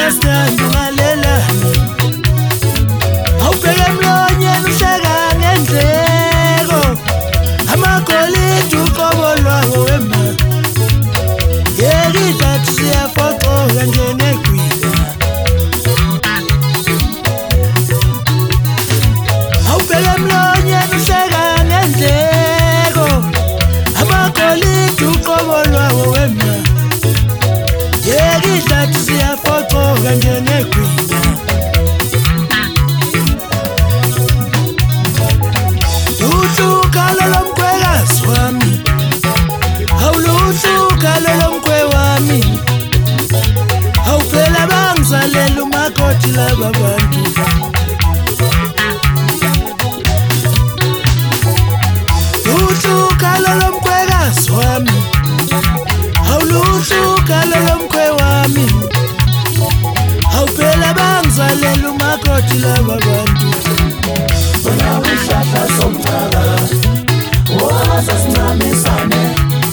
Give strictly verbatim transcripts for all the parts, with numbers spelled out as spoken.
Awubuya stand ungalela awubheke emlonyeni uhleka ngendleko amagolide uqobo lwawo wema yekidla siyafocoka njenegwila awubheke emlonyeni uhleka ngendleko amagolide uqobo lwawo wema yekidla siyafocoka njenegwila uthuka lomkhwekazi wami awuluthuka lomkhwe wami awuphela bangizalela umakoti laba bantu uthuka lomkhwekazi wami awuluthuka lomkhwe wami awuphela bangizalela umakoti laba bantu wena uhlahla somthaka waza sincamisane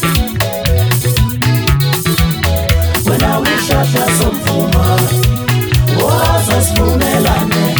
wena uhlahla somfuma waza sivumelane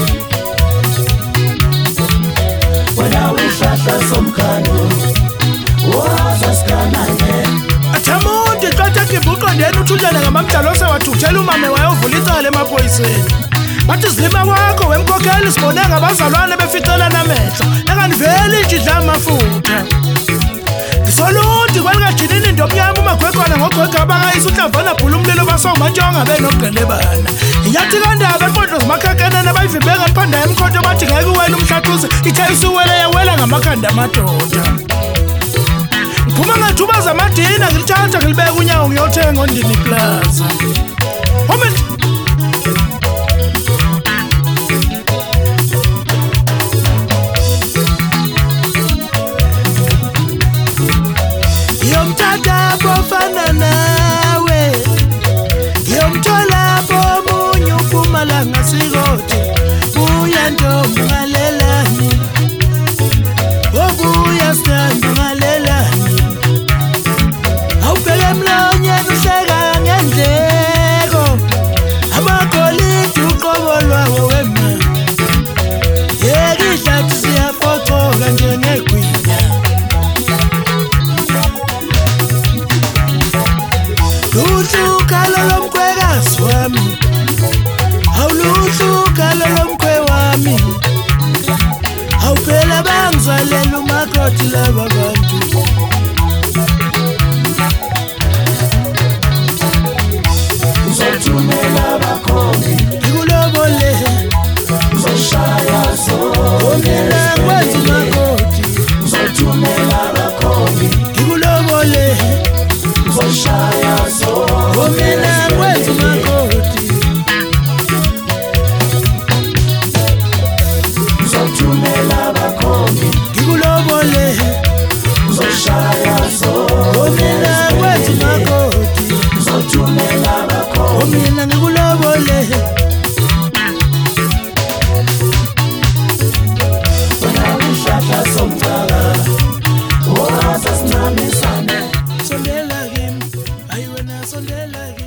wena uhlahla somkhano waza sikanane athamundi qatha kibuqondeni uthulana ngamamdala osewathuthela umame wayovula icala emaphoyiseni bathi zilima kwakho wemkhokheli sibone ngabazalwane beficela namehlo enganiveli nje idla amafutha ngisolundi kwalikajinini into omnyama umagwegwana ngogwega abakayisa uhlambana bhula umlilo basongumantsonga benobugqelebana inyathi kandaba eqondlo zimakhakanana abayivimbeka liphanda emkhonto bathi ngeke uwela umhlathuze ithayisa uwele yewela ngamakhanda amadoda ngiphuma ngethuba zamadina ngilithatha ngilibeka unyawo ngiyothenga ondini plaza moment yomthatha bofana nawe yomthola bomunye uPhumalanga Sikode buya ntombi ngalelani obuya stand ngalelani awubheke emlonyeni uhleka ngendleko amagolide uqobo lwawo wema yekidla siyafocoka njenegwila uthuka lomkhwekazi wami awuluthuka lomkhwe wami awuphela bangizalela umakoti laba bantu uzothumela abakhongi ngikulobole uzoshaya mina ngikwenza umakoti uzothumela abakhongi ngikulobole uzoshaya mina ngikwenza umakoti uzothumela abakhongi ngikulobole uzoshaya mina ngikwenza umakoti uzothumela abakhongi mina ngikulobole wena uhlahla somthaka waza sincamisane sondela kimi ayi wena sondela kimi